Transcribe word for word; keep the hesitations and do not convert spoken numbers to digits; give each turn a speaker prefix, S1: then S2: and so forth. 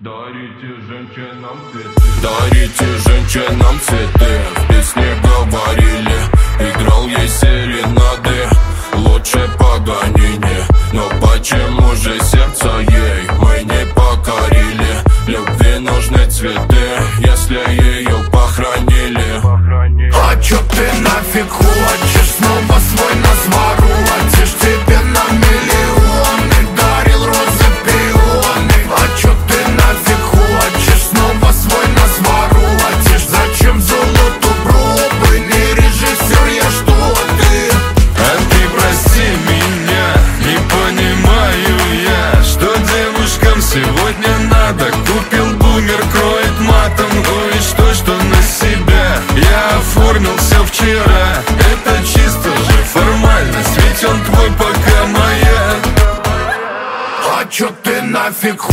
S1: Дарите женщинам цветы.
S2: Дарите женщинам цветы. В песне говорили, играл ей серенады. Лучше Паганини, но почему же сердце ей мы не покорили? Любви нужны цветы, если ее похоронили.
S3: А чё ты нафиг хочешь? Снова свой нас воротишь. Тебе на миллионы дарил розы, пионы. А чё ты нафиг хочешь? Снова свой нас воротишь. Зачем золоту пробы? Не режиссер, я что ты?
S4: А ты прости меня, не понимаю я, что девушкам сегодня надо. Купил бумер, кроет матом, ну и что, что на себя я оформил все вчера. Это чисто же формальность, ведь он твой, пока моя.
S3: А чё ты нафиг хочешь?